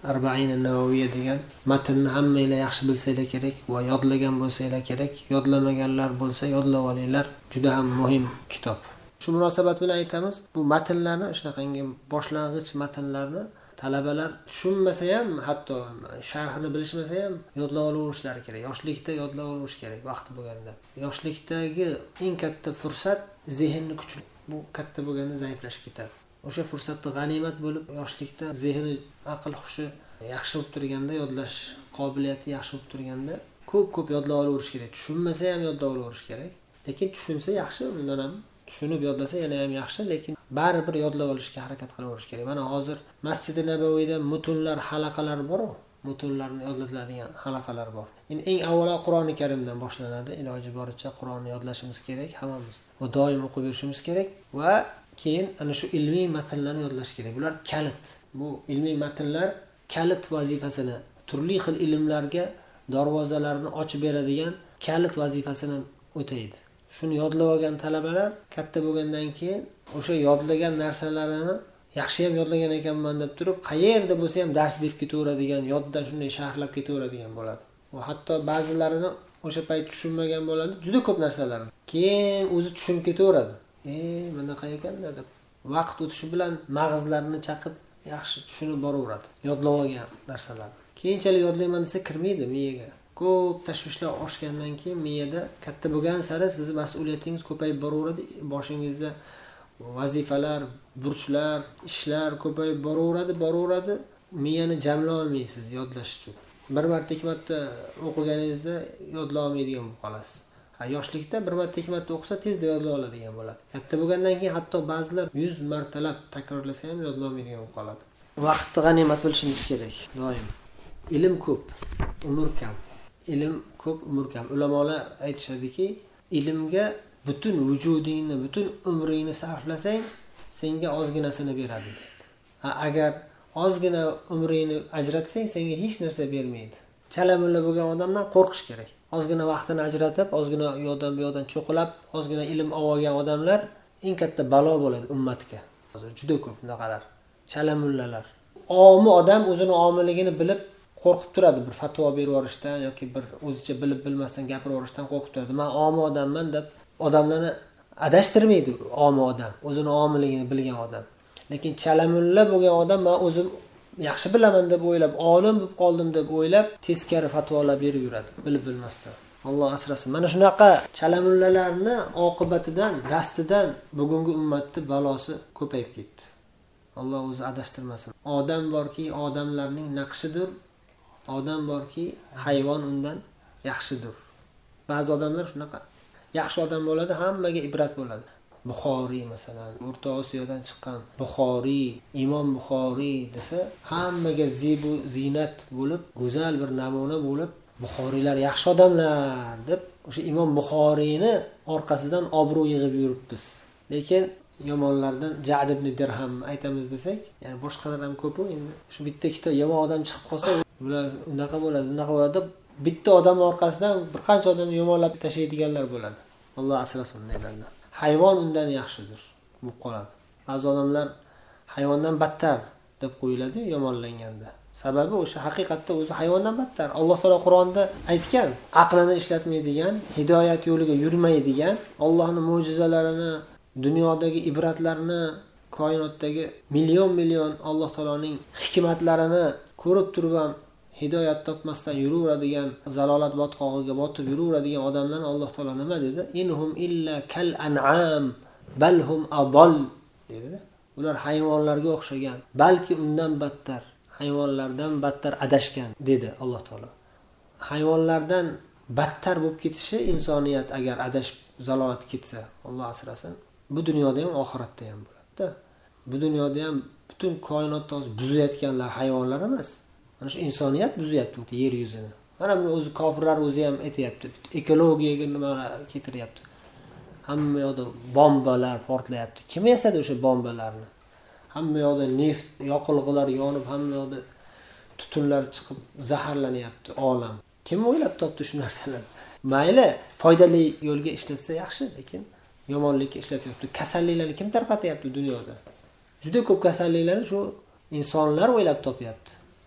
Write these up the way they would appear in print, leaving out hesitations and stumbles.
Arba'in an-Navawiyya degan matnni hammanglar yaxshi bilsanglar kerak va yodlagan bo'lsanglar kerak. Yodlamaganlar bo'lsa yodlab olinglar. Juda ham muhim kitob. Shu munosabat bilan aytamiz, bu matnlarni, shunaqangi boshlang'ich matnlarni talabalar tushunmasa ham, hatto sharhini bilishmasa ham yodlab olishlari kerak. Yoshlikda yodlab olish kerak vaqti bo'lganda. Yoshlikdagi eng katta fursat zehnni kuchli. Bu katta bo'lganda zaiflashib ketadi. O'sha fursatni g'animat bo'lib, yoshlikda zehni, aql hushi yaxshi bo'lib turganda, yodlash qobiliyati yaxshi bo'lib turganda ko'p yodlab olish kerak. Tushunmasa ham yodlab olish kerak. Lekin tushunsa yaxshi, undan ham tushunib yodlasa yana ham yaxshi, lekin baribir yodlab olishga harakat qilavish kerak. Mana hozir Masjid-i Nabaviyda mutunlar, halaqalar bor-ku, mutunlarni yodlatiladigan halaqalar bor. Endi eng avvalo Qur'oni Karimdan boshlanadi. Iloji boricha Qur'onni yodlashimiz kerak hammamiz. Va doim o'qib yurishimiz kerak va keyin ana shu ilmiy matnlarni yodlash kerak. Bular kalit. Bu ilmiy matnlar kalit vazifasini, turli xil ilmlarga darvozalarni ochib beradigan kalit vazifasini o'taydi. Shuni yodlab olgan talabalar katta bo'lgandan keyin o'sha yodlagan narsalarini yaxshi ham yodlagan ekanman deb turib, qayerda bo'lsa ham dars berib ketaveradigan, yoddan shunday sharhlab ketaveradigan bo'ladi. Va hatto ba'zilarini o'sha payt tushunmagan bo'ladi, juda ko'p narsalarni. Keyin o'zi tushunib ketaveradi. Bunaqa ekan-da deb. Vaqt o'tishi bilan mag'izlarini chaqib yaxshi tushunib boraveradi. Yodlab olgan narsalar. Keyinchalik yodlayman desa kirmaydi miyaga. Ko'p tashvishlar oshgandan keyin miyada katta bo'lgan sari sizning mas'uliyatingiz ko'payib boraveradi. Boshingizda vazifalar, burchlar, ishlar ko'payib boraveradi. Miyani jamlay olmaysiz yodlash uchun. Bir marta, ikki marta o'qiganingizda yodlay olmaydigan bo'lib qolasiz. Yoshlikda bir marta, ikki marta o'qisa tezda yodlay oladigan bo'ladi. Katta bo'lgandan keyin hatto ba'zilar 100 martalab takrorlasa ham yodlay olmaydigan bo'lib qoladi. Vaqtni g'animat bilishimiz kerak doim. Ilm ko'p, umr kam. Ilm ko'p, umr kam. Ulamolar aytishadiki, ilmga butun vujudingni, butun umringni sarflasang, senga ozginasini beradi deydi. Agar ozgina umringni ajratsang, senga hech narsa bermaydi. Chalamulla bo'lgan odamdan qo'rqish kerak. Ozgina vaqtini ajratib, ozgina u yoqdan bu yoqdan cho'qilab, ozgina ilm olgan odamlar eng katta balo bo'ladi ummatga. Hozir juda ko'p bunaqalar. Chalamullalar. Omi odam o'zini omiligini bilib qo'rqib turadi, bir fatvo berib yuborishdan yoki bir o'zicha bilib bilmasdan gapirib yuborishdan qo'rqib turadi. Men omi odamman deb odamlarni adashtirmaydi omi odam, o'zini omiligini bilgan odam. Lekin chalamulla bo'lgan odam men o'zim yaxshi bilaman deb o'ylab, olim bo'lib qoldim deb o'ylab, teskari fatvolar berib yuradi, bilib bilmasdan. Alloh asrasin. Mana shunaqa chalamullalarni oqibatidan, dastidan bugungi ummatning balosi ko'payib ketdi. Alloh o'zi adashtirmasin. Odam borki, odamlarning naqshidir. Odam borki, hayvon undan yaxshidir. Ba'zi odamlar shunaqa yaxshi odam bo'ladi, hammaga ibrat bo'ladi. Buxoriy masalan, O'rta Osiyodan chiqqan Buxoriy, Imom Buxoriy desa, hammaga zibu zinat bo'lib, go'zal bir namuna bo'lib, Buxoriylar yaxshi odamlar deb o'sha Imom Buxoriyni orqasidan obro' yig'ib yuribmiz. Lekin yomonlardan Ja'd ibn Dirham aytamiz desak, ya'ni boshqalar ham ko'p endi. Shu bitta ikkita yomon odam chiqib qolsa, bular unaqa bo'ladi deb bitta odam orqasidan bir qancha odamni yomonlab tashlaydiganlar bo'ladi. Alloh asrasin undanlardan. Hayvon undan yaxshidir bo'lib qoladi. Ba'zi odamlar hayvondan battar deb qo'yiladi yomonlanganda. Sababi o'sha haqiqatda o'zi hayvondan battar. Alloh taolo Qur'onda aytgan, aqlini ishlatmaydigan, hidoyat yo'liga yurmaydigan, Allohning mo'jizalarini, dunyodagi ibratlarni, koinotdagi million Alloh taoloning hikmatlarini ko'rib turib ham hidoyat topmasdan yuraveradigan, zalolat botqog'iga botib yuraveradigan odamlarni Alloh taolo nima dedi? Inhum illa kal an'am balhum adall dedi. Ular hayvonlarga o'xshagan, balki undan battar, hayvonlardan battar adashgan dedi Alloh taolo. Hayvonlardan battar bo'lib ketishi insoniyat agar adashib zalolat ketsa, Alloh asrasin, bu dunyoda ham oxiratda ham bo'ladi-da. Bu dunyoda ham butun koinotni buzayotganlar hayvonlar emas. Mana shu insoniyat buzyapti yer yuzini. Mana buni o'zi kofirlar o'zi ham aytayapti. Ekologiyaga nima keltiryapti. Hamma yoqda bombalar portlayapti. Kim yasadi o'sha bombalarni? Hamma yoqda neft, yoqilg'ilar yonib, hamma yoqda tutunlar chiqib zaharlanyapti olam. Kim o'ylab topdi shu narsalarni? Mayli, foydali yo'lga ishlatsa yaxshi, lekin yomonlikka ishlatyapti. Kasalliklarni kim tarqatyapti dunyoda? Juda ko'p kasalliklarni shu insonlar o'ylab topyapti.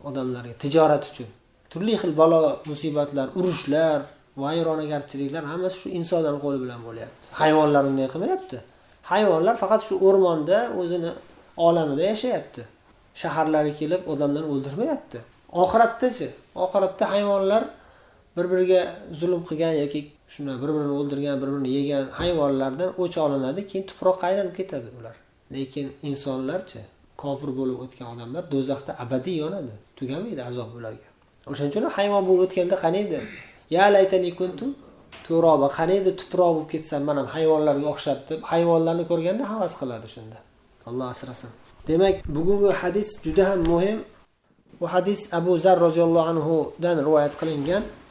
odamlarga tijorat uchun. Turli xil balo, musibatlar, urushlar, vayronagarchiliklar hammasi shu insonlar qo'li bilan bo'lyapti. Hayvonlar unday qilmayapti. Hayvonlar faqat shu o'rmonda o'zini olamida yashayapti. Shaharlarga kelib odamlarni o'ldirmayapti. Oxiratdachi? Oxiratda hayvonlar bir-biriga zulm qilgan yoki shuna bir-birini o'ldirgan, bir-birini yegan hayvonlardan o'ch olinadi, keyin tuproqqa aylanib ketadi ular. Lekin insonlarchi, kofir bo'lib o'tgan odamlar do'zaxda abadiy yonadi. Tugamaydi azob ularga. O'shaning uchun hayvon bo'lib o'tganda qaniydi? Ya laytani kuntu turoba, qaniydi tuproq bo'lib ketsam, men ham hayvonlarga o'xshab deb hayvonlarni ko'rganda havas qiladi shunda. Alloh asrasin. Demak, bugungi hadis juda ham muhim. Bu hadis Abu Zar roziyallohu anhu dan rivoyat qilingan.